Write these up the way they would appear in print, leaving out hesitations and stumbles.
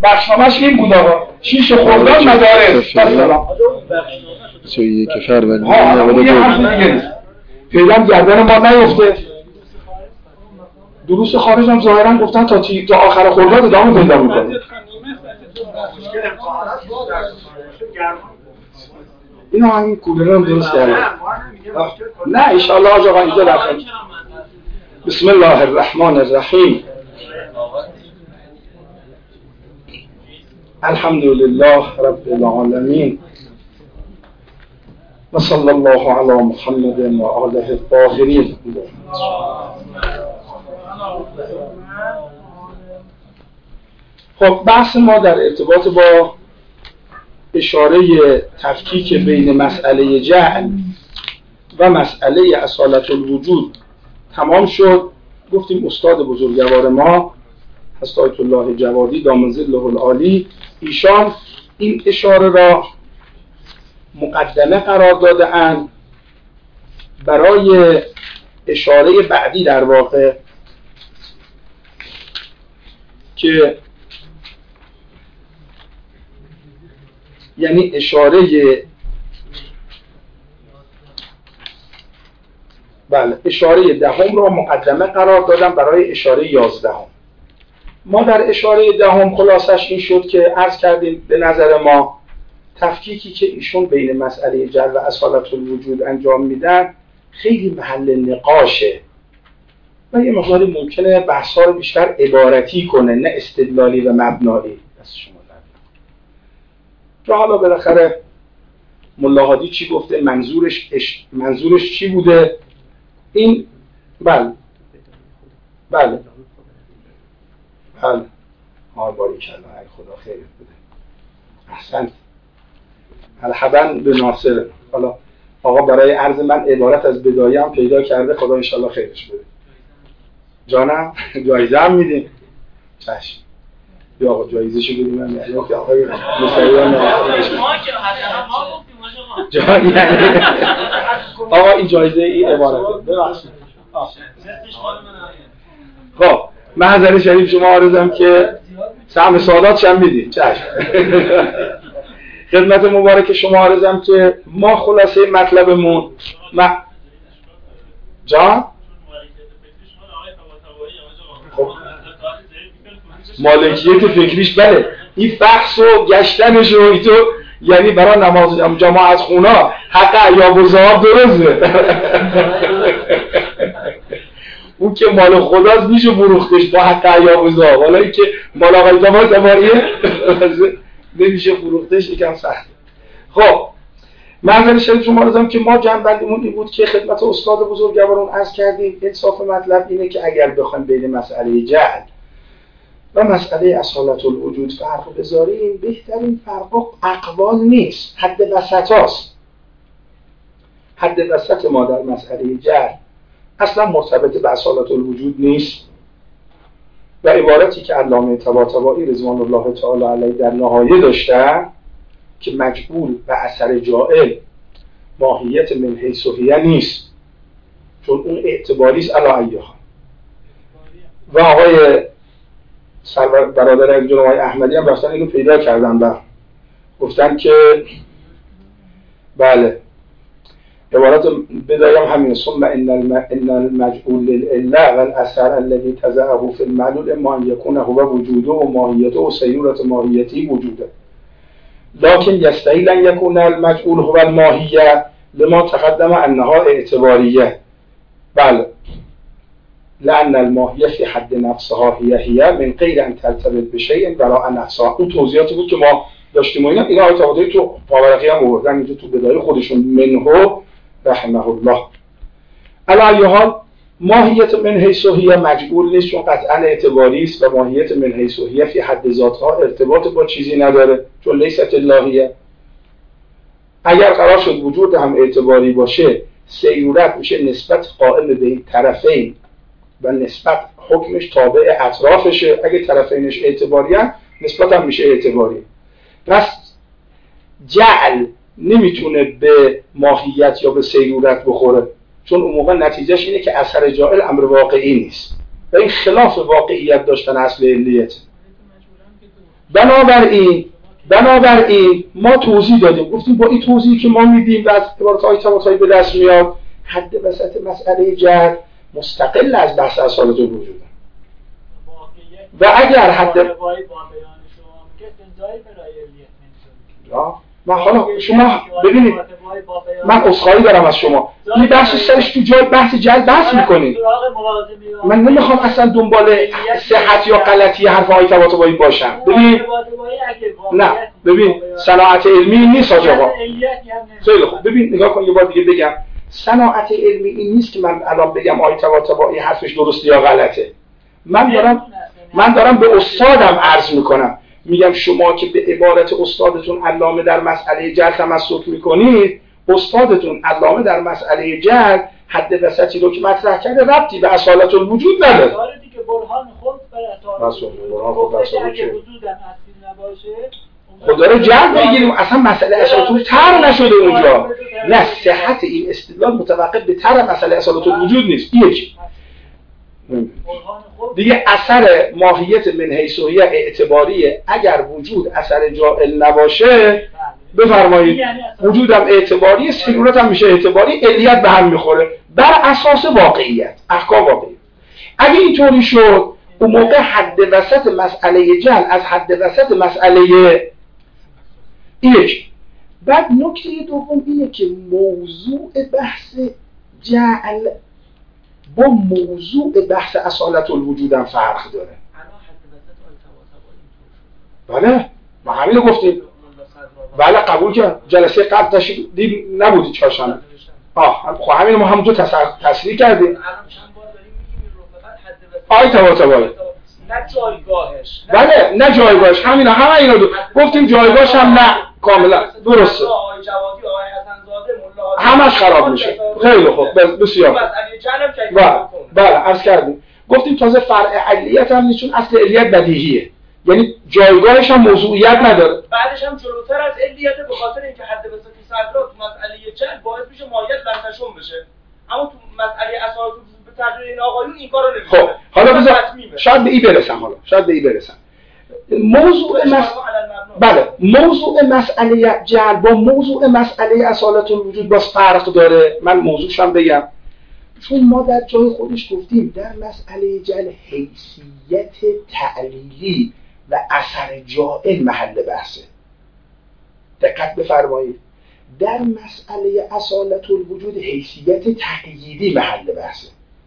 بخشنامه‌اش این بود آقا 6 خرداد مدارس. سلام 31 فروردین اون یه حرف دیگه نیست. فعلا گردن ما نیفته. دروس خارج هم ظاهرا گفتن تا آخر خرداد ادامه پیدا می‌کنه. اینا همین کولر هم درست کرده. نه ان شاء الله آقا اینجا رفتن. بسم الله الرحمن الرحیم. الحمد لله رب العالمین و صلی الله علی محمد و آله الطاهرین. خب بحث ما در ارتباط با اشاره تفکیک بین مسئله جعل و مسئله اصالت الوجود تمام شد. گفتیم استاد بزرگوار ما حضرت آیت الله جوادی دام ظله العالی ایشان این اشاره را مقدمه قرار داده اند برای اشاره بعدی در واقع که یعنی اشاره دهم را مقدمه قرار دادم برای اشاره 11. ما در اشاره دهم خلاصش این شد که عرض کردیم به نظر ما تفکیکی که ایشون بین مسئله جعل و اصالت الوجود انجام میدن خیلی محل نقاشه و یه مقداری ممکنه بحث‌ها رو بیشتر عبارتی کنه نه استدلالی و مبنایی. دست شما و حالا بالاخره ملا هادی چی گفته، منظورش چی بوده این. بله باریکلا ای خدا خیرت بده، احسنت. الحبن به ناصر. حالا آقا برای عرض من عبارت از بدایه هم پیدا کرده، خدا انشالله خیرش بده. جانم جایزه هم میدیم. چشم یا آقا جایزه شو بدیم هم یعنی که آقای مسیحیان آقا این جایزه این عبارت ببخشید. خب محضر شریف شما عرضم که سهم سعادات هم میدیم. چشم خدمت مبارک شما عرضم که ما خلاصه مطلبمون جان خب مالکیت فکریش بله این فحص و گشتنش و ایتو یعنی برای نماز جماعت خونا حق عیاب و زهاب درسته اون که مال خداست میشه فروختش با حق عیاب و زهاب، حالا این که مال آقای زمانیه نمیشه فروختش، یکم سخته. خب منظر شریف شما رازم که ما جنبندیمون این بود که خدمت استاد بزرگوارون عرض کردیم انصاف مطلب اینه که اگر بخوایم بین مسئله جعل و مسئله اصالت الوجود فرق بذاریم، بهترین فرق اقوال نیست، حد وسط هاست. حد وسط ما در مسئله جعل اصلا مرتبط به اصالت الوجود نیست و عبارتی که علامه طباطبایی رضوان الله تعالی علیه در نهایه داشتن که مجعول و اثر جائل ماهیت من حیث هی نیست، چون اون اعتباری است علی ایها. و آقای برادر جناب آقای احمدی هم رفتن اینو پیدا کردن و گفتن که بله عبارت بدایم همین ثم ان المجعول للعله والاثر الذي تزعه في المعلول اما ان يكون هو وجوده و ماهیته و سیرورت ماهیتی وجوده لكن يستحيل ان يكون المجعول هو الماهیه لما تقدم انها اعتباریه. بله لأن الماهیه في حد نفسها هي من غیر ان ترتبط بشیء وراء نفسها. اون توضیحاتی بود که ما داشتیم و اینا آیه طباطبایی تو پاورقی هم آوردن اینجا تو بدایه خودشون منه رحمه الله. علی ای حال ماهیت من حیث هی مجعول نیست چون قطعا اعتباری است و ماهیت من حیث هی فی حد ذاتها ارتباط با چیزی نداره چون لیست اللهیه. اگر قرار شد وجود هم اعتباری باشه سیرورت میشه نسبت قائم به این طرفین و نسبت حکمش تابع اطرافشه. اگه طرفینش اعتباری هم نسبت هم میشه اعتباری. پس جعل نمیتونه به ماهیت یا به سیرورت بخوره چون اون موقع نتیجهش اینه که اثر جائل امر واقعی نیست و این خلاف واقعیت داشتن اصل علیت. بنابراین ما توضیح دادیم، گفتیم با این توضیحی که ما میدیم و از عبارت‌های تماسایی به دست میاد، حد وسط مسئله جهل مستقل از بحث اصالت الوجود و اگر حد من حالا شما ببینید، من عذرخواهی دارم از شما، این بحث سرش تو جای بحث جهل بحث میکنید. من نمیخوام اصلا دنبال صحت یا غلطی حرف‌های طباطبایی باشم. نه ببین صناعت علمی نیست آقا. خیلی خوب، ببین نگاه کن، یه بار دیگه بگم، صناعت علمی این نیست که من الان بگم آقای طباطبایی حرفش درسته یا غلطه. من دارم به استادم عرض میکنم، میگم شما که به عبارت استادتون علامه در مسئله جهل تمسک میکنید، استادتون علامه در مسئله جهل حد وسطی رو که مطرح کرده ربطی به اصالت الوجود نداره. دیگه برهان خود برای اصالت وجود هم اصیل نباشه، خود داره جهل بگیریم، اصلا مسئله اصالت الوجود طرح نشده اونجا. نه، صحت این استدلال متوقف به طرح مسئله اصالت الوجود نیست. یک دیگه اثر ماهیت من حیثیه اعتباریه. اگر وجود اثر جائل نباشه بفرمایید وجود هم اعتباریه، سیرورت هم میشه اعتباری، علیت به هم میخوره بر اساس واقعیت، احکام واقعی. اگه اینطوری شد اون موقع حد وسط مسئله جهل از حد وسط مسئله یک. بعد نکته دوم اینه که موضوع بحث جهل با موضوع بحث اصالت الوجود هم فرق داره. بله ما همین رو گفتیم. بله قبول کرد. جلسه قبل تشریف نبودی چهارشنبه. خب همین ما همونجور تصریح کردیم. آی طباطبایی نه جایگاهش. بله نه جایگاهش، همه اینا گفتیم جایگاهش هم نه کاملا درسته. آقای جوادی، آقای حسن‌زاده، ملا همش خراب میشه. خیلی خوب بسیار. بله عرض کردیم. گفتیم تازه فرع علیت هم نیست چون اصل علیت بدیهیه. یعنی جایگاهش هم موضوعیت نداره. بعدش هم جلوتر از علیت به خاطر اینکه حد وسط صدرا تو مسئله جهل باعث میشه ماهیت لنتشون بشه. اما تو مسئله اصالت به ترجمه این آقایون این کارو نمیشه. خب حالا بذار شاید به این برسم. موضوع مسئله جهل با موضوع مسئله اصالت الوجود باز فرق داره. من موضوعشم بگم، چون ما در جای خودش گفتیم در مسئله جهل حیثیت تعلیلی و اثر جائل محل بحثه. دقت بفرمایید، در مسئله اصالت الوجود حیثیت تقییدی محل بحثه.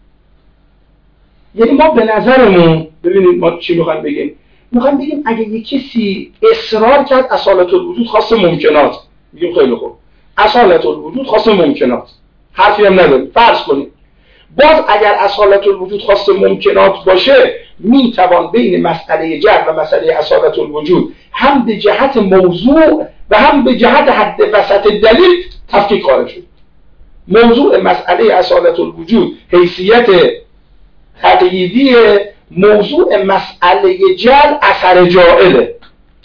یعنی ما به نظرمون، ببینید ما چی میخوایم بگیم اگه یک کسی اصرار کرد اصالت الوجود خاص ممکنات، میگیم خیلی خوب اصالت الوجود خاص ممکنات، حرفی هم نداریم، فرض کنیم باز اگر اصالت الوجود خاص ممکنات باشه میتوان بین مسئله جهل و مسئله اصالت الوجود هم به جهت موضوع و هم به جهت حد وسط دلیل تفکیک قائل شد. موضوع مسئله اصالت الوجود حیثیت تقییدی، موضوع مسئله جهل اثر جائله.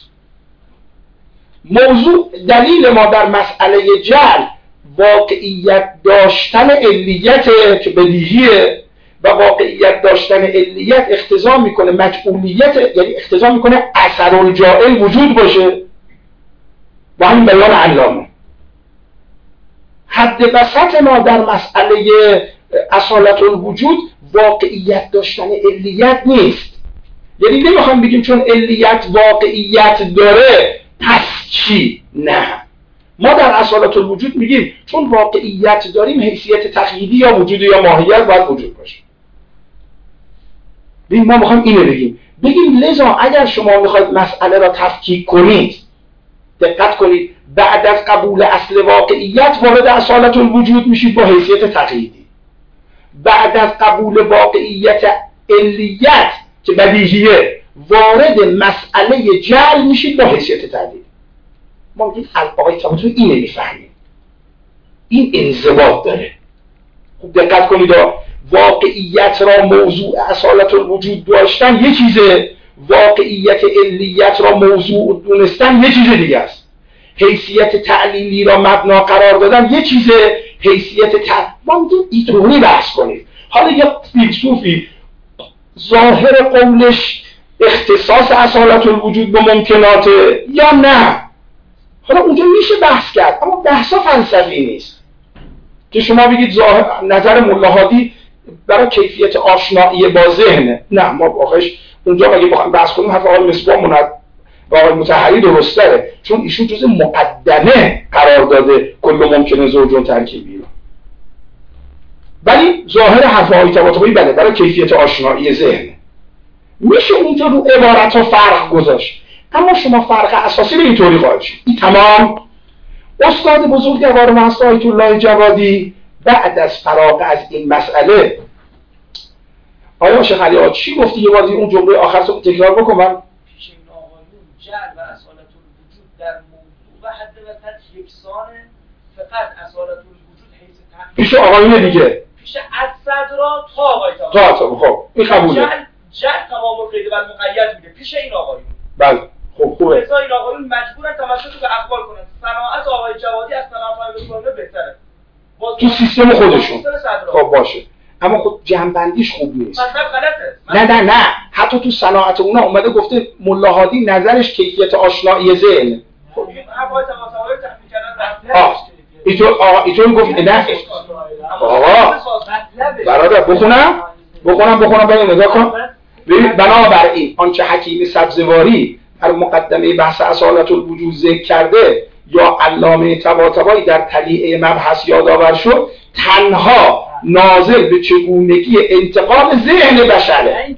موضوع دلیل ما در مسئله جهل واقعیت داشتن علیت که بدیهیه و واقعیت داشتن علیت اقتضا میکنه مجعولیت، یعنی اقتضا میکنه اثر الجائل وجود باشه و همین بیان علامه. حد وسط ما در مسئله اصالت الوجود واقعیت داشتن علیت نیست. یعنی نمیخوام بگیم چون علیت واقعیت داره پس چی؟ نه، ما در اصالت الوجود میگیم چون واقعیت داریم حیثیت تقییدی یا وجود یا ماهیت باید وجود باشه. ببین ما میخوایم اینو بگیم لذا اگر شما میخواید مسئله را تفکیک کنید، دقت کنید، بعد از قبول اصل واقعیت وارد اصالت الوجود میشید با حیثیت تقییدی. بعد از قبول واقعیت علیت که بدیهیه وارد مسئله جهل میشید با حیثیت تعلیل. ما میگیم آقای طباطبایی اینه میفهمیم، این انضباط داره. خوب دقت کنید، واقعیت را موضوع اصالت الوجود داشتن یه چیزه، واقعیت علیت را موضوع دونستن یه چیز دیگه است. حیثیت تعلیلی را مبنا قرار دادن یه چیزه، حیثیت ما میگیم ایترونی بحث کنید. حالا یه فیلسوفی ظاهر قولش اختصاص اصالت الوجود به ممکنات یا نه. حالا اونجا میشه بحث کرد، اما بحثا فلسفی نیست که شما بگید نظر ملا هادی برای کیفیت آشنایی با ذهنه. نه، ما واقعش اونجا اگه بخوایم بحث کنیم حرف آقای مصباح و آقای مطهری درست‌تره، چون ایشون جزء مقدمه قرار داده کل ممکنه زوجون ترکیبی رو. ولی ظاهر حرف آقای طباطبایی بله برای کیفیت آشنایی ذهن میشه اونجا رو عبارت‌ها فرق گذاشت، اما شما فرق اساسی به اینطوری قائل شید. این تمام. استاد بزرگوار ما آیت الله جوادی بعد از فراغ از این مسئله، آیا شیخ علی چی گفتی؟ یه بار اون جمله آخر رو تکرار بکن. من پیش این آقایون جعل و اصالت الوجود در موضوع و حد وسط یکسانه، فقط اصالت الوجود حیث تحقیق پیش آقایون دیگه، پیش از صدرا تا آقای تا خب این قبوله. جعل تمام القید و المقید میده پیش این آقایون. بله خب خوبه. لذا این آقایون مجبورن توسط به اقوال کنن. صناعت آقای جوادی از صناعت آقای بهتره تو سیستم خودشون. خب باشه، اما خب جنبندیش خوب نیست. مطلب غلطه. نه حتی تو صناعت اونا اومده گفته ملا هادی نظرش کیفیت آشنایی ذهن. خب این حرفای تماسایی تحقیق کردن. ایشون گفت نه آقا برادر بخونم برای نگاه کن. ببین بنابراین آنچه حکیم سبزواری در مقدمه بحث اصالت الوجود ذکر کرده یا علامه طباطبایی در طلیعه مبحث یادآور شد، تنها ناظر به چگونگی انتقال ذهن بشره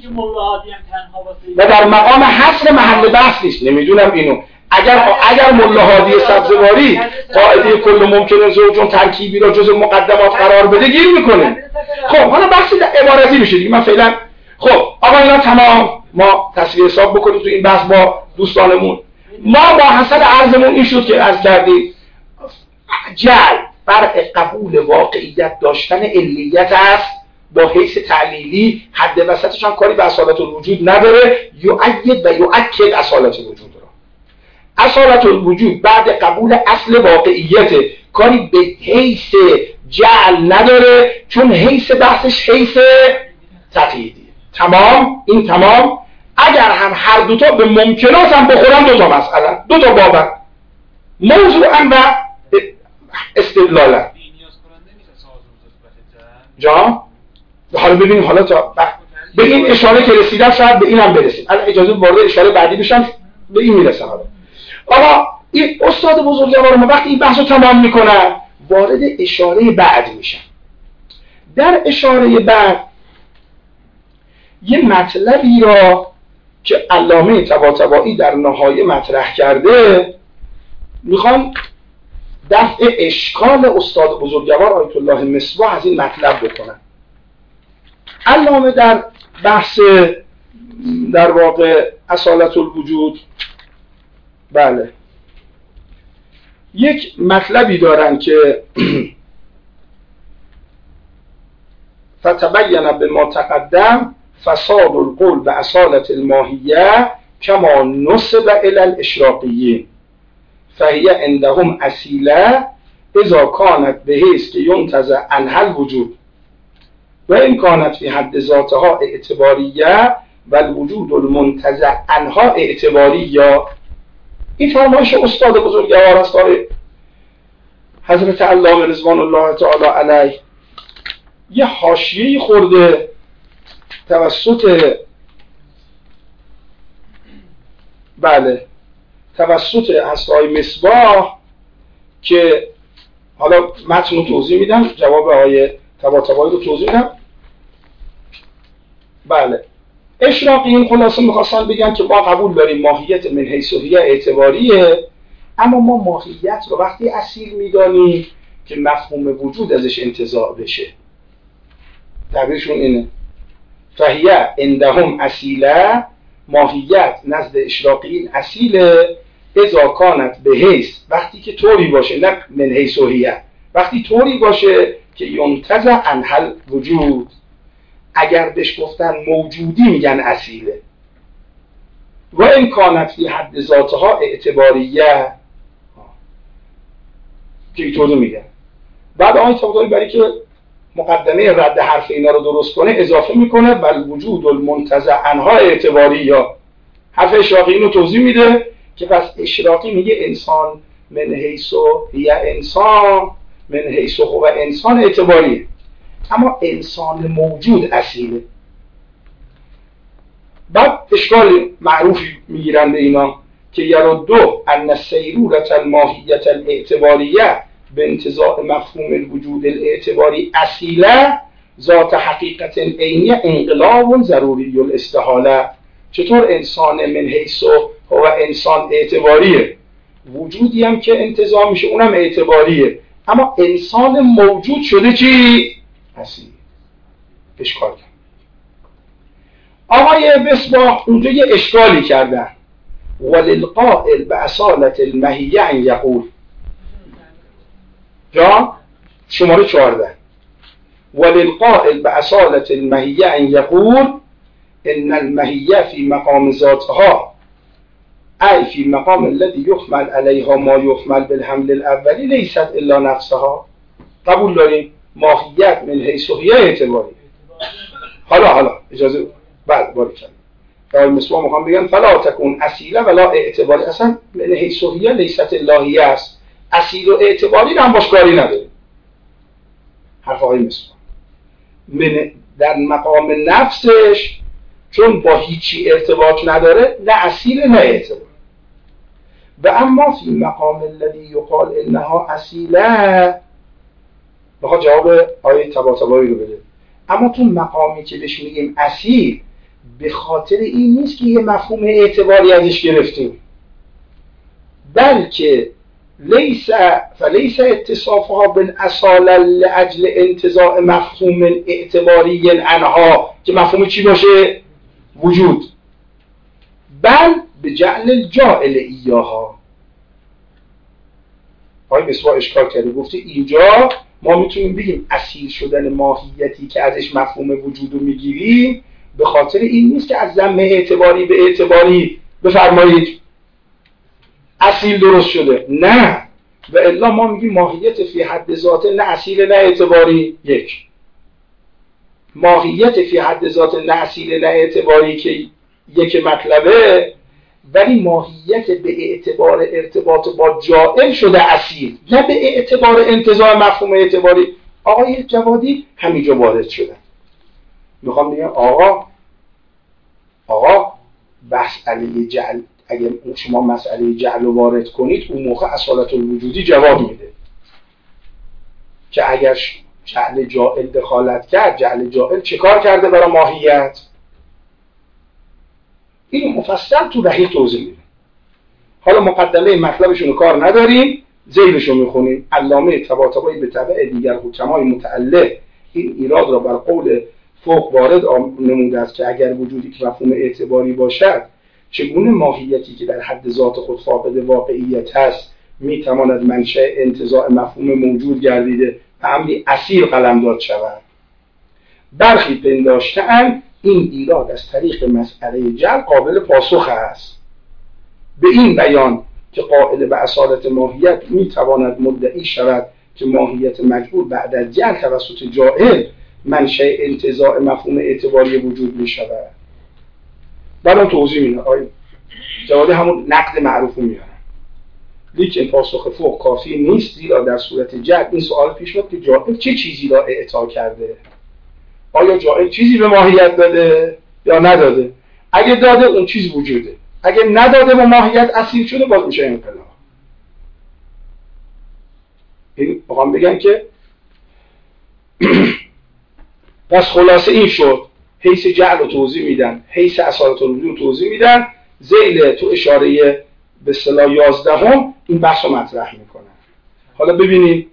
و در مقام حصر محل بحث نیست. نمیدونم اینو اگر ملا هادی سبزواری قاعده کل ممکنه زوجون ترکیبی را جز مقدمات قرار بده گیر میکنه. خب حالا بحث عبارتی میشه دیگه. من فعلا خب آقا اینا تمام، ما تصویر حساب بکنیم تو این بحث با دوستانمون. ما با حسن عرضمون این شد که عرض کردیم جعل فرق قبول واقعیت داشتن علیت است با حیث تعلیلی، حد وسطش هم کاری به اصالت الوجود نداره، یؤید و یؤکد اصالت الوجود را. اصالت الوجود بعد قبول اصل واقعیت کاری به حیث جعل نداره، چون حیث بحثش حیث تقییدی. تمام. این تمام. اگر هم هر دوتا به ممکنات هم بخورن، دوتا مسئله، دوتا بابن، موضوعا و استدلالا. جا حالا ببینیم، حالا تا به این اشاره که رسیدم شاید به اینم برسیم. الان اجازه وارد اشاره بعدی بشم، به این میرسم. آقا این استاد بزرگوار ما وقتی این بحث رو تمام میکنن وارد اشاره بعد میشن. در اشاره بعد یه مطلبی را که علامه طباطبایی در نهایه مطرح کرده میخوان دفع اشکال استاد بزرگوار آیت الله مصباح از این مطلب بکنن. علامه در بحث در واقع اصالت الوجود بله یک مطلبی دارن که فتبین به ما تقدم فساد القول به اصالت الماهیه کما نسب الی الاشراقیین فهی عندهم اصیله اذا کانت به حیث که ینتزع عنها الوجود و این کانت فی حد ذاتها اعتباریه و الوجود المنتزع عنها اعتباریه. این فرمایش استاد بزرگوار است حضرت علامه رضوان الله تعالی علیه. یه حاشیه‌ای خورده توسط حضرت مصباح که حالا متن رو توضیح میدم، جواب آقای طباطبایی رو توضیح میدم. بله اشراقیین خلاصه میخواستن بگن که ما قبول داریم ماهیت من حیث هی اعتباریه، اما ما ماهیت رو وقتی اصیل میدانیم که مفهوم وجود ازش انتزاع بشه. تعبیرشون اینه فهیه عندهم اصیله، ماهیت نزد اشراقیین اصیله اذا کانت به حیث، وقتی که طوری باشه، نه من حیث هیه، وقتی طوری باشه که ینتزع عنها الوجود. اگر بهش گفتن موجودی میگن اصیله. و این کانت فی حد ذاتها اعتباریه که اینطوری میگن. بعد آقای طباطبایی برای که مقدمه رد حرف اینا رو درست کنه اضافه میکنه و الوجود المنتزع عنها اعتباریه. حرف اشراقی اینو توضیح میده که پس اشراقی میگه انسان من حیث یا انسان من حیث هو انسان اعتباریه، اما انسان موجود اصیله. بعد اشکال معروفی میگیرن به اینا که یردو ان السیرورة الماهیة الاعتباریه به انتزاع مفهوم الوجود الاعتباری اصیله ذات حقیقت عینیه انقلاب ضروری الاستحاله. چطور انسان من حیث هو انسان اعتباریه، وجودی هم که انتزاع میشه اونم اعتباریه، اما انسان موجود شده چی؟ اصیل. اشکال کرد. آقای مصباح اونجا یه اشکالی کردن. وللقائل باصالة المهیه ان یقول، جا شماره 14، وللقائل باصالة المهیه ان یقول ان المهیه فی مقام ذاتها ای فی مقام الذي يحمل علیها ما يحمل بالحمل الاولی لیست الا نفسها. قبول داریم ماهیت من حیث هی اعتباری. حالا اجازه بعد باری کنیم آقای مصباح میخوام بگن فلا تکون اصیله ولا اعتباری. اصلا من حیث هی لیست اللهیه است، اصیل و اعتباری هم باش کاری نداره. حرف آقای مصباح من در مقام نفسش چون با هیچی ارتباط نداره، نه اصیل نه اعتبار. و اما فی مقام الذی یقال انها اصیله، بخواد جواب آیه طباطبایی رو بده. اما تو مقامی که بهش میگیم اصیل، به خاطر این نیست که یه مفهوم اعتباری ازش گرفتیم، بلکه فلیس اتصافها بالاصاله لاجل انتزاع مفهوم اعتباری عنها که مفهوم چی باشه؟ وجود، بل به جعل الجاعل ایاها. آقای مصباح اشکال کرده، گفته اینجا ما میتونیم بگیم اصیل شدن ماهیتی که ازش مفهوم وجود رو میگیریم به خاطر این نیست که از ضمه اعتباری به اعتباری بفرمایید اصیل درست شده، نه، و الا ما میگیم ماهیت فی حد ذاته نه اصیل نه اعتباری. یک ماهیت فی حد ذات نه اصیل نه اعتباری که یک مطلبه، ولی ماهیت به اعتبار ارتباط با جائل شده اصیل، نه به اعتبار انتزاع مفهوم اعتباری. آقای جوادی همینجا وارد شدن. میخوام بگم آقا مسئله جعل، اگر شما مسئله جعل رو وارد کنید اون موقع اصالت الوجودی جواب میده که اگر جعل جائل دخالت کرد، جعل جائل چه کار کرده برای ماهیت؟ این مفصل تو رحیق توضیح میده. حالا مقدمه مطلبشون رو کار نداریم، ذیلشو میخونیم. علامه طباطبایی به تبع دیگر حکمای متعلق این ایراد را بر قول فوق وارد نموده است که اگر وجودی که مفهوم اعتباری باشد، چگونه ماهیتی که در حد ذات خود فاقد واقعیت هست میتواند منشأ انتزاع مفهوم موجود گردیده و امری اصیل قلمداد شود. برخی پنداشته‌اند این ایراد از طریق مسئله جعل قابل پاسخ است. به این بیان که قائل به اصالت ماهیت میتواند مدعی شود که ماهیت مجبور بعد از جعل توسط جائل منشأ انتزاع مفهوم اعتباری وجود می شود. برام توضیح میدن آقای جوادی همون نقد معروف رو میارن. لیکن پاسخ فوق کافی نیست، زیرا در صورت جعل این سوال پیش میاد که جائل چه چیزی را اعطا کرده؟ آیا جائل چیزی به ماهیت داده یا نداده؟ اگه داده اون چیز وجوده، اگه نداده و ماهیت اصیل شده باز میشه انقلاب. این بخوام بگن که پس خلاصه این شد، حیث جعل رو توضیح میدن، حیث اصالت الوجود توضیح میدن، ذیل تو اشاره به اصطلاح 11 این بحث رو مطرح میکنن. حالا ببینید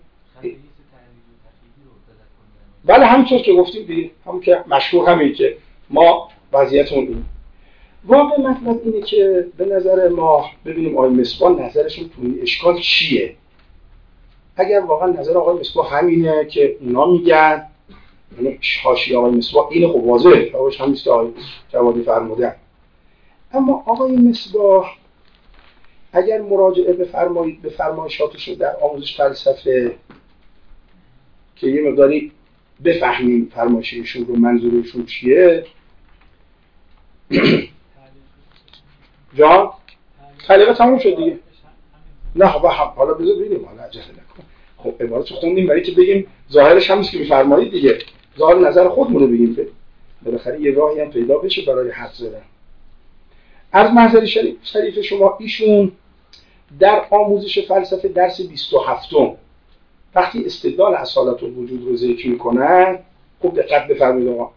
بله همونطور که گفتیم دیگه، همون که مشهور همین که ما وضعیتمون اینه. واقع مطلب اینه که به نظر ما ببینیم آقای مصباح نظرشون تو این اشکال چیه. اگر واقعا نظر آقای مصباح همینه که اونا میگن، یعنی حاشیه آقای مصباح اینه، خب واضحه جوابش هم نیست که آقای جوادی فرمودن. اما آقای مصباح اگر مراجعه بفرمایید به فرمایشاتشون در آموزش فلسفه که یه مقداری بفهمیم فرمایششون رو منظورشون چیه، جان طریقه تموم شد دیگه. نه حالا بذار ببینیم، حالا عجله نکن. خب عبارت خوندیم برای که بگیم ظاهرش هم نیست که می‌فرمایید دیگه، ظاهر نظر خودمون رو بگیم، بالاخره یه راهی هم پیدا بشه برای حد زدن. از محضر شریف شما ایشون در آموزش فلسفه درس 27م وقتی استدلال اصالت الوجود رو ذکر می‌کنن، خوب دقت بفرمایید آقا.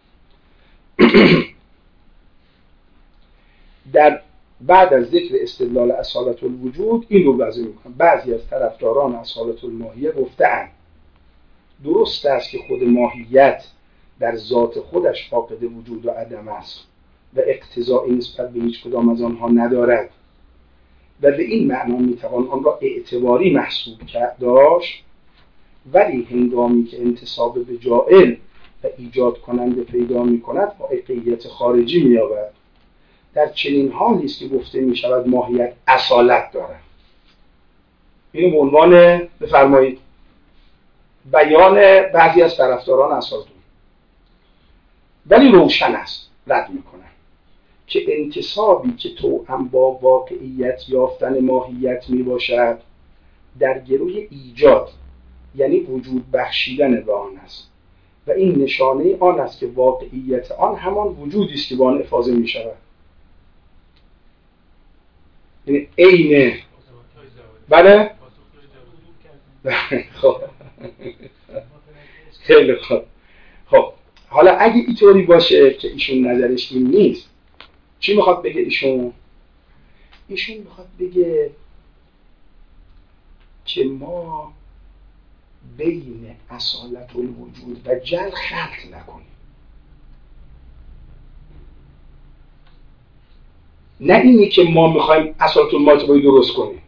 در بعد از ذکر استدلال اصالت الوجود این رو وضع می‌کنن. بعضی از طرفداران اصالت الماهیه گفته‌اند درست است که خود ماهیت در ذات خودش فاقد وجود و عدم است و اقتضایی نسبت به هیچ کدام از آنها ندارد و به این معنا میتوان آن را اعتباری محسوب داشت، ولی هنگامی که انتساب به جائل و ایجاد کننده پیدا میکند واقعیت خارجی مییابد. در چنین حالی است که گفته میشود ماهیت اصالت دارد. اینو به عنوان بفرمایید بیان بعضی از طرفداران اصالت، ولی روشن است رد میکنن که انتسابی که توأم با واقعیت یافتن ماهیت می باشد در گروه ایجاد یعنی وجود بخشیدن به آن است و این نشانه آن است که واقعیت آن همان وجودی است که با آن افاضه می شود. یعنی عین بله خب خیلی خوب. خب حالا اگه اینطوری باشه که ایشون نظرش این نیست، چی میخواد بگه ایشون؟ ایشون میخواد بگه که ما بین اصالت الوجود و جل خلط نکنیم. نه اینی که ما میخوایم اصالت الماهیت درست کنیم.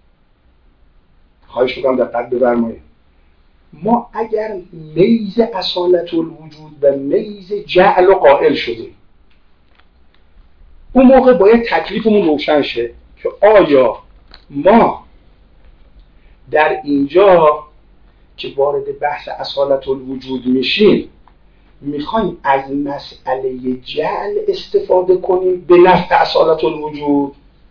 خواهش میکنم دقت بفرمایید. ما اگر میز اصالت الوجود و میز جعل و قائل شدیم، اون موقع باید تکلیفمون روشن شه که آیا ما در اینجا که وارد بحث اصالت الوجود میشیم میخوایم از مسئله جعل استفاده کنیم به نفع اصالت الوجود،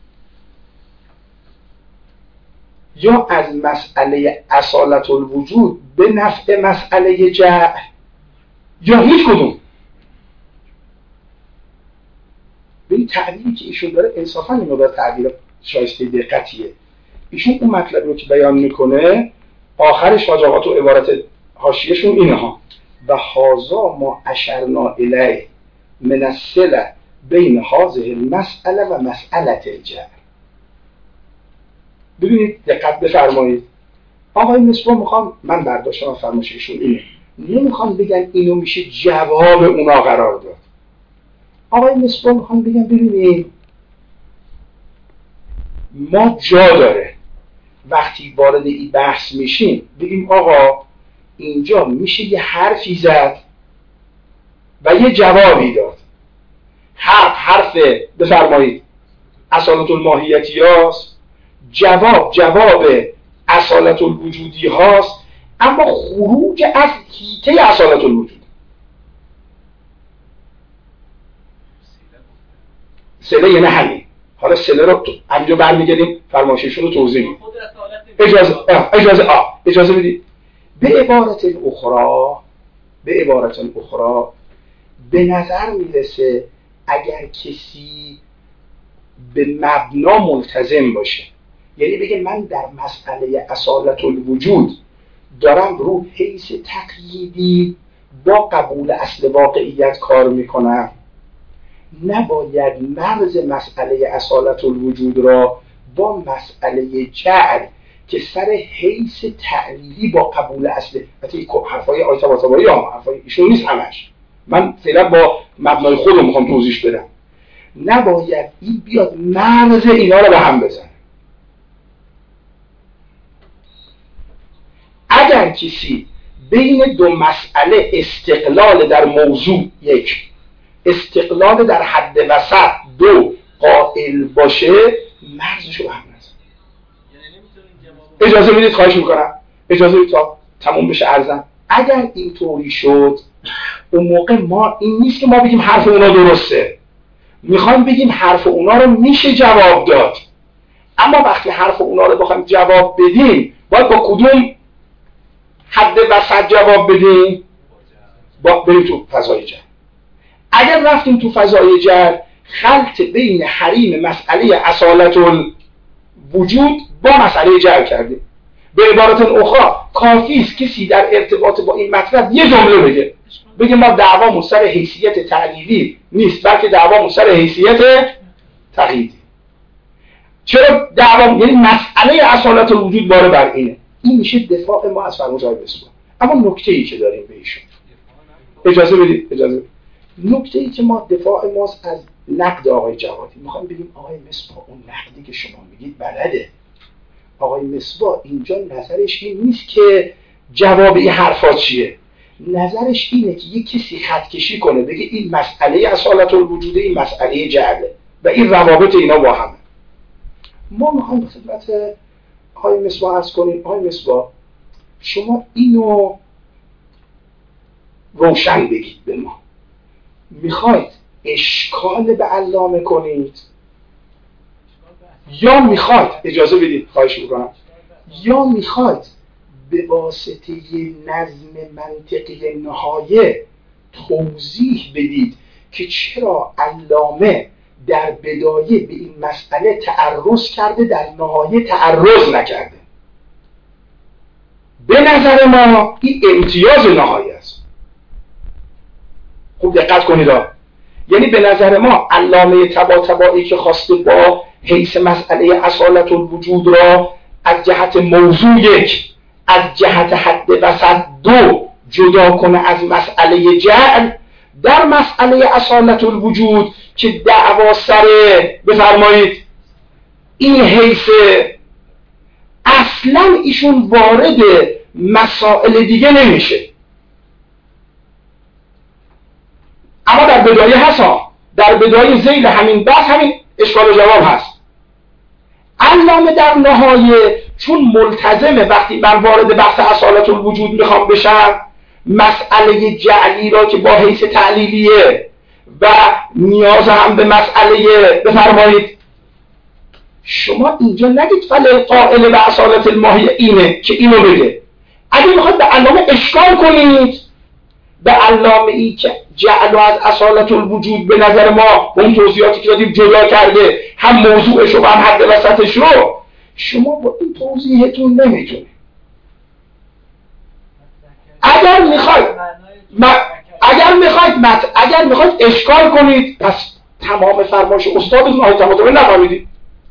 یا از مسئله اصالت الوجود به نفع مسئله جعل، یا هیچ کدوم. به این تعبیری که ایشون داره انصافاً این مقدار تعبیر شایسته دقتیه. ایشون اون مطلب رو که بیان میکنه آخرش واجبات و عبارت حاشیه‌شون اینه ها: و هازا ما اشرنا الیه من الصلة بین هذه المسئله و مسئله الجعل. ببینید دقت بفرمایید. آقای مصباح میخوام، من برداشتم از فرمایششون اینه، نمیخوام بگن اینو میشه جواب اونا قرار داد. آقای مصباح میخوام بگم ببینید ما جا داره وقتی وارد این بحث میشیم بگیم آقا اینجا میشه یه حرفی زد و یه جوابی داد. حرف بفرمایید اصالت الماهیتی هاست، جواب اصالت الوجودی هاست، اما خروج از حیطه اصالت الوجود. سله یعنی همین. حالا سله رو همینجا برمیگردیم فرمایششون رو توضیح میدیم. اجازه بدید. به عبارت اخرى به نظر میرسه اگر کسی به مبنا ملتزم باشه، یعنی بگه من در مسئله اصالت الوجود دارم رو حیث تقییدی با قبول اصل واقعیت کار میکنم، نباید مرز مسئله اصالت الوجود را با مسئله جعل که سر حیث تعلیلی با قبول اصل، حتی حرفای آیت طباطبایی هم حرفای ایشون نیست همش، من فعلا با مبنای خودم میخوام توضیح بدم، نباید این بیاد مرز اینا رو به هم بزنه. اگر کسی بین دو مسئله استقلال در موضوع یک، استقلال در حد وسط دو قائل باشه، مرزشو به هم نزن. اجازه میدید خواهش میکنم، اجازه میدید تا تموم بشه عرضم. اگر این طوری شد اون موقع ما این نیست که ما بگیم حرف اونا درسته، میخوایم بگیم حرف اونا رو میشه جواب داد، اما وقتی حرف اونا رو بخوایم جواب بدیم باید با کدوم حد وسط جواب بدیم؟ بریم تو فضای جر. اگر رفتیم تو فضای جر، خلط بین حریم مسئله اصالت الوجود با مسئله جر کردیم. به عبارت اخرى کافی است کسی در ارتباط با این مطلب یه جمله بگه ما دعوامون سر حیثیت تعلیلی نیست، بلکه دعوامون سر حیثیت تقییدی. چرا دعوام؟ یعنی مسئله اصالت الوجود باره بر اینه. این میشه دفاع ما از فرموش آقای مصباح. اما نکته‌ای که داریم به ایشون اجازه بدید. نکته‌ای که ما دفاع ماست از نقد آقای جوادی. میخوام بگیم آقای مصباح اون نقدی که شما میگید بلده. آقای مصباح اینجا نظرش این نیست که جواب این حرفا چیه، نظرش اینه که یک کسی خط کشی کنه بگه این مسئله اصالت الوجوده، این مسئله جعله و این روابط اینا با همه. ما میخوایم به خدمت آقای مصباح عرض کنیم آقای مصباح شما اینو روشن بگید به ما. میخواید اشکال به علامه کنید یا میخواید، اجازه بدید خواهش میکنم، یا میخواید به واسطه نظم منطقی نهایه توضیح بدید که چرا علامه در بدایه به این مسئله تعرض کرده در نهایه تعرض نکرده. به نظر ما این امتیاز نهایه است. خوب دقت کنید یعنی به نظر ما علامه طباطبایی که خواسته با حیث مسئله اصالت الوجود را از جهت موضوع یک، از جهت حد وسط دو جدا کنه از مسئله جعل، در مسئله اصالت الوجود که دعوا سره بفرمایید این حیث اصلا ایشون وارد مسائل دیگه نمیشه. اما در بدایه هست در بدایه ذیل همین بحث همین اشکال و جواب هست. علامه در نهایه چون ملتزمه وقتی من وارد بحث اصالت الوجود میخوام بشم مسئله جعلی را که با حیث تعلیلیه و نیاز هم به مسئله بفرمایید شما اینجا نگید فل قائل به اصالت الماهیه اینه که اینو بگه. اگه میخواد به علامه اشکال کنید به علامه ای که جعل از اصالت الوجود به نظر ما اون توضیحاتی که دادیم جدا کرده هم موضوعش و هم حد وسطش رو، شما با این توضیحتون نمیتونید. اگر میخواید اشکال کنید پس تمام فرمایش استادتون آقای طباطبایی نفهمیدید.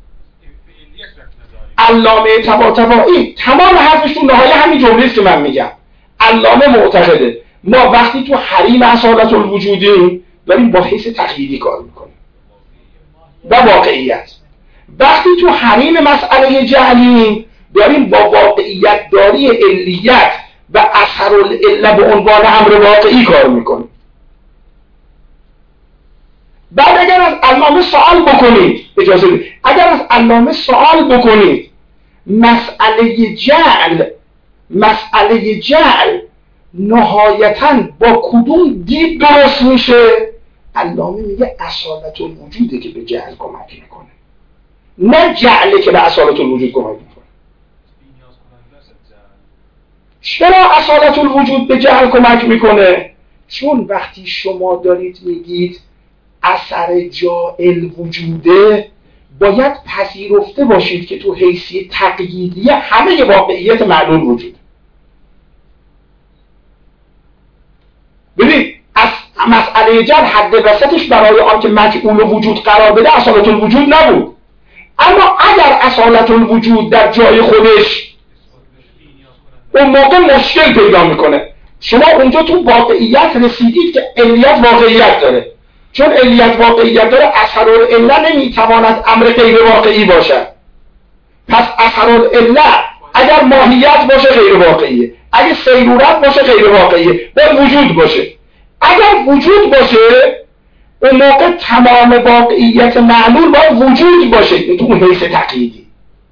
علامه طباطبایی تمام حرفش تو نهایه همین جمله است که من میگم. علامه معتقده ما وقتی تو حریم اصالت الوجودیم داریم با حیث تقییدی کار میکنیم و واقعیت، وقتی تو حریم مسئله جعلیم داریم با واقعیت داری علیت و اثر العله به عنوان امر واقعی کار میکنیم. بعد اگر از علامه سوال بکنید، اجازه بدید، اگر از علامه سوال بکنید مسئله جعل نهایتاً با کدوم دید درست میشه؟ علامه میگه اصالت الوجوده که به جعل کمک میکنه، نه جعله که به اصالت الوجود کمک میکنه. چرا اصالت الوجود به جعل کمک میکنه؟ چون وقتی شما دارید میگید اثر جاعل وجوده باید پذیرفته باشید که تو حیثیت تقییدی همه واقعیت معلول وجود. ببین از مسئله جعل حد وسطش برای آن که مجعول وجود قرار بده اصالت الوجود نبود. اما اگر اصالت الوجود در جای خودش اون موقع مشکل پیدا میکنه. شما اونجا تو واقعیت رسیدید که علیت واقعیت داره، چون علیت واقعیت داره اثر العله نمیتواند امر غیر واقعی باشد. پس اثر العله اگر ماهیت باشه غیر واقعیه، اگر سیرورت باشه غیر واقعیه، باید وجود باشه. اگر وجود باشه اون موقع تمام واقعیت معلول باید وجود باشه تو اون حیث تقییدی.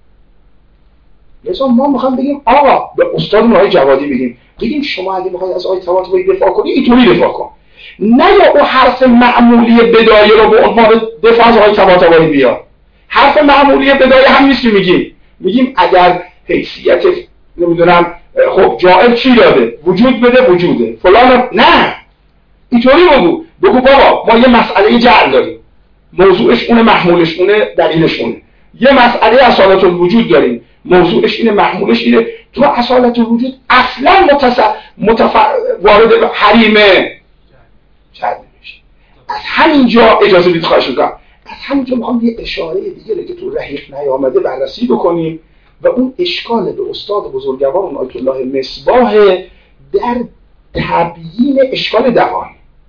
لذا ما میخوام بگیم آقا به استاد آقای جوادی بگیم شما اگه میخواید از آقای طباطبایی دفاع کنی اینطوری دفاع کن. نه یا اون حرف معمولی بدایه رو به عنوان دفاع از آقای طباطبایی بیار. حرف معمولی بدایه هم نیست که میگیم اگر حیثیت نمیدونم خب جائل چی داده، وجود بده وجوده فلان، نه اینطوری بگو بابا ما یه مسئله جعل داریم، موضوعش اونه، محمولش اونه، دلیلش اونه. یه مسئله اصالت الوجود داریم، موضوعش اینه، محمولش اینه. تو اصالت الوجود اصلا وارد حریمه چرد نمیشه. از همینجا اجازه بدید خواهش میکنم، از همینجا میخوام یه اشاره دیگه که تو رحیق نیامده بررسی بکنیم و اون اشکال به استاد بزرگوار آیت الله مصباح در تبیین اشکال دهانی.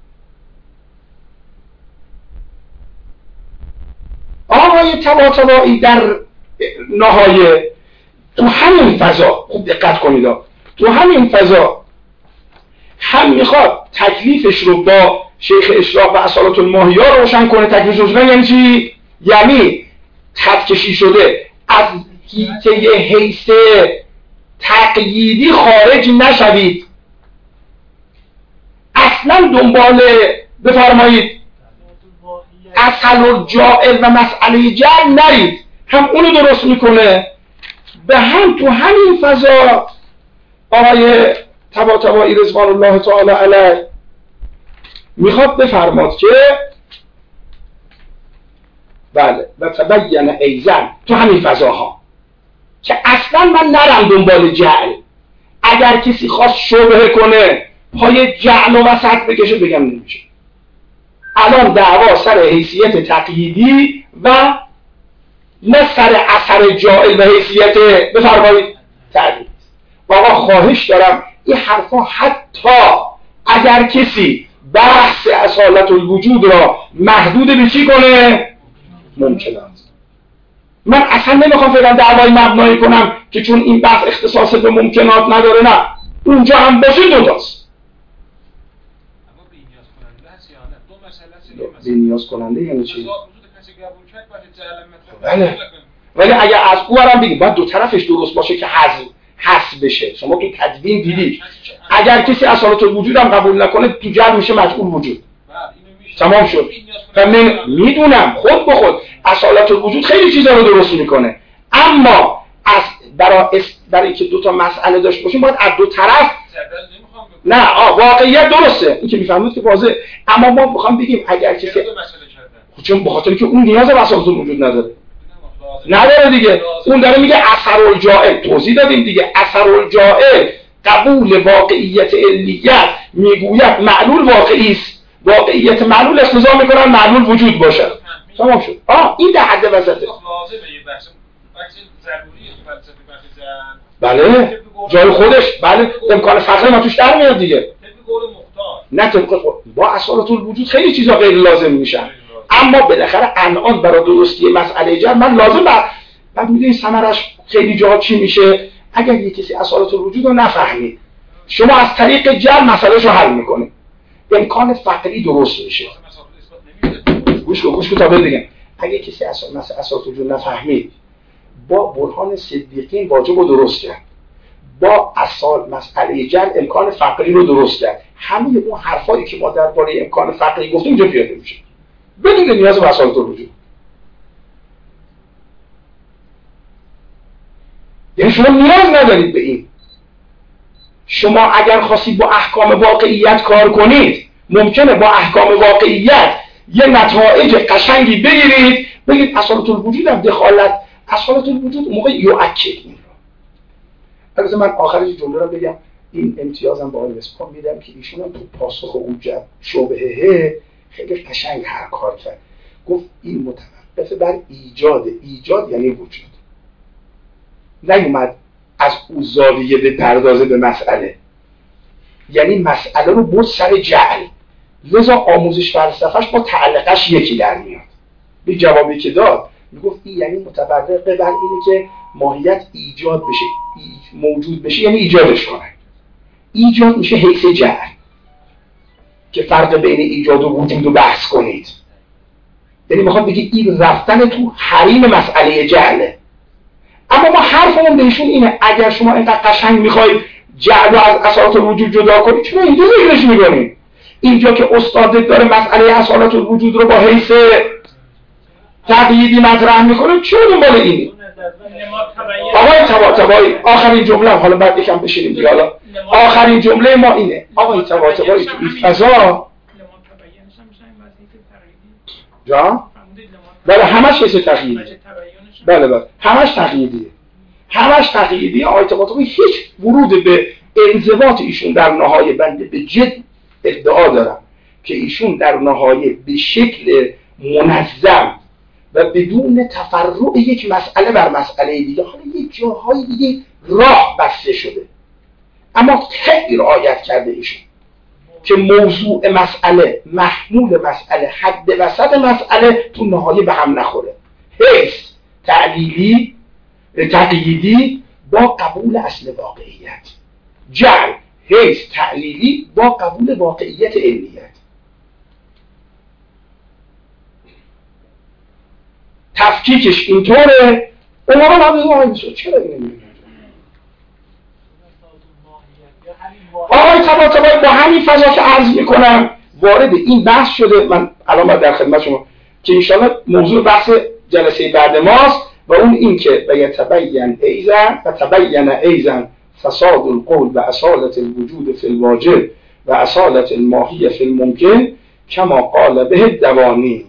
آقای طباطبایی در نهایه تو همین فضا، خوب دقت کنید، تو همین فضا هم میخواد تکلیفش رو با شیخ اشراق و اصالت الماهیه روشن کنه. تکلیفش روشن یعنی چی؟ یعنی خط کشی شده از حیطه حیث تقییدی خارج نشوید، اصلا دنبال بفرمایید اصل و جائل و مسئله جعل نرید. هم اونو درست میکنه، به هم تو همین فضا آقای طباطبایی رضوان الله تعالی علیه میخواد بفرماد که بله و تبین ایزن تو همین فضاها که اصلا من نرم دنبال جعل. اگر کسی خواست شبهه کنه پای جعل و وسط بکشه بگم نمیشه. الان دعوا سر حیثیت تقییدی و نه سر اثر جائل و حیثیت بفرمایید تعدید. آقا خواهش دارم این حرفا حتی اگر کسی بحث اصالت الوجود را محدود به چی کنه ممکن است. من اصلا نمیخوام فعلا دعوای مبنایی کنم که چون این بحث اختصاص به ممکنات نداره، نه اونجا هم باشه دوتاست. بی‌نیاز کننده یعنی چی؟ بله. ولی اگر از او هم بگیم باید دو طرفش درست باشه که حذف بشه. شما تو تدوین دیدید اگر کسی اصالت الوجود هم قبول نکنه تو جعل میشه مجعول وجود. تمام شد. من میدونم خود به خود اصالت الوجود خیلی چیزا رو درست میکنه، اما از برای که دو تا مسئله داشته باشیم باید از دو طرف نه واقعیت درسته این که میفهمید که واضحه، اما ما میخوام بگیم اگر کسی چون به خاطر که اون نیاز به اصالت الوجود نداره دیگه، اون داره میگه اثر الجائل. توضیح دادیم دیگه اثر الجائل قبول واقعیت علیت میگوید معلول واقعی است، واقعیت معلول استضاء میکنن معلول وجود باشه. تمام شد. این در حد وسطه. بله جای خودش، بله امکان فقر ما توش در میاد دیگه. نه با اصالت الوجود خیلی چیزا غیر لازم میشن، اما بالاخره الان برای درستی مسئله جعل من لازم بعد میدونید ثمرش خیلی جاها چی میشه. اگر یک کسی اصالت الوجود رو نفهمید، شما از طریق جعل مسئله‌شو حل میکنید، امکان فقری درست میشه. گوش کن تا بگم. اگه کسی اصالت الوجود نفهمید، با برهان صدیقین واجب رو درست کرد، با مسئله جعل امکان فقری رو درست کرد. همه اون حرفایی که ما درباره امکان فقری گفتیم اینجا پیاده میشه بدون نیاز به اصالت الوجود. یعنی شما نیاز ندارید به این. شما اگر خواستید با احکام واقعیت کار کنید، ممکنه با احکام واقعیت یه نتایج قشنگی بگیرید، بگید اصالت الوجود هم دخالت اصالت الوجود موقع یؤکد این رو. البته من آخرش جمله رو بگم، این امتیازم با آقای مصباح میدم که ایشون هم تو پاسخ اون شبهه خیلی قشنگ هر کار کرد. گفت این متوقف بر ایجاد یعنی وجود. نیومد از او زاویه به پردازه به مسئله، یعنی مسئله رو برد سر جعل، لذا آموزش فلسفهش با تعلقش یکی در میاد. به جوابی که داد میگفت این یعنی متفرق بر اینه که ماهیت ایجاد بشه، موجود بشه یعنی ایجادش کنه. ایجاد میشه حیث جعل که فرق بین ایجاد و وجود رو بحث کنید. یعنی میخوام بگید این رفتن تو حریم مسئله جعله. اما ما حرفمون بهشون اینه اگر شما اینقدر قشنگ میخواید جعل رو از اصالت الوجود جدا کنید، چون اینجا ذکرش میکنید. اینجا که استادت داره مسئله اصالت الوجود رو با حیث تقییدی مطرح میکنه چه دنبال اینی؟ آقای طباطبایی آخرین جمله حالا بعد یکم بشینیم دیگه، حالا آخرین جمله ما اینه آقای طباطبایی تو این فضا جا؟ بله همش حیث تقییدی، بله همش تقییدیه، همش تقییدیه. آقای طباطبایی هیچ ورود به انضباط ایشون در نهایه بنده به جد ادعا دارم که ایشون در نهایه به شکل منظم و بدون تفرع یک مسئله بر مسئله دیگه، حالا یک جاهای دیگه راه بسته شده اما خیلی رعایت کرده ایشون که موضوع مسئله، محمول مسئله، حد وسط مسئله تو نهایه به هم نخوره. حیث تعلیلی تقییدی با قبول اصل واقعیت، جعل حیث تعلیلی با قبول واقعیت علمیت. تفکیکش اینطوره. اونها رو هم آقای میشود چرا اینه میگه؟ آقای طباطبایی با همین فضا که عرض میکنم وارد این بحث شده. من الان باید در خدمت شما که انشاءالله موضوع بحث جلسه بعد ماست و اون این که یتبین ایزن و تبین ایزن فساد القول و اصالت الوجود فی الواجب و اصالت الماهیه فی الممکن کما قال به دوانی.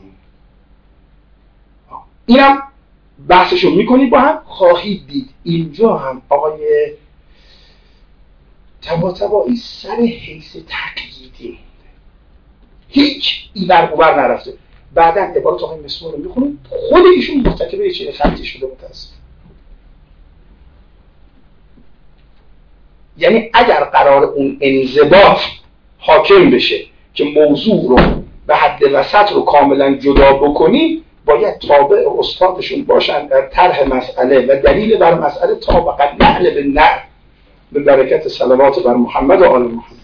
اینم بحثشو میکنید با هم خواهید دید. اینجا هم آقای طباطبایی سر حیث تقییدی هیچ ایور اوور نرفته. بعدا عبارت آقای مسمون رو میخونید خود ایشون مرتکب یه چیز خطی شده متاسف. یعنی اگر قرار اون انضباط حاکم بشه که موضوع رو به حد وسط رو کاملا جدا بکنی باید تابع استادشون باشن در طرح مسئله و دلیل بر مسئله تا فقط نقل به نقل به برکت صلوات بر محمد و آل محمد.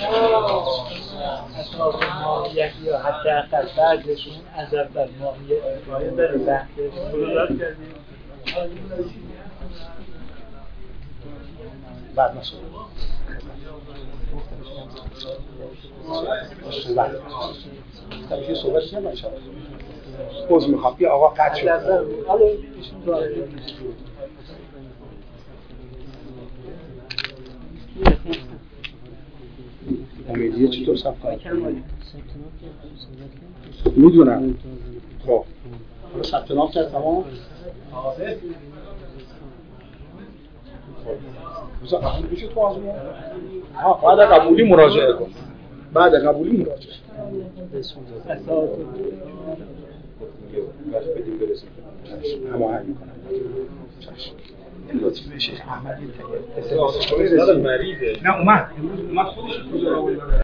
اساس ماهیت یا حداقل بعضشون از اول ماهیت داره بحث بعد مسئله یه صحبتی هم انشاءالله باز میخوام یه آقا قطع شد امیدیه چطور ثبت کنم؟ میدونم. خب حالا ثبت نام کرد تمام؟ بذار قبول بشه تو آزمون؟ بعد قبولی مراجعه کن. بعد قبولی مراجعه وقت بدیم برسیم هماهنگ میکنم. این لطفی به شیخ احمدی نه اومد خودش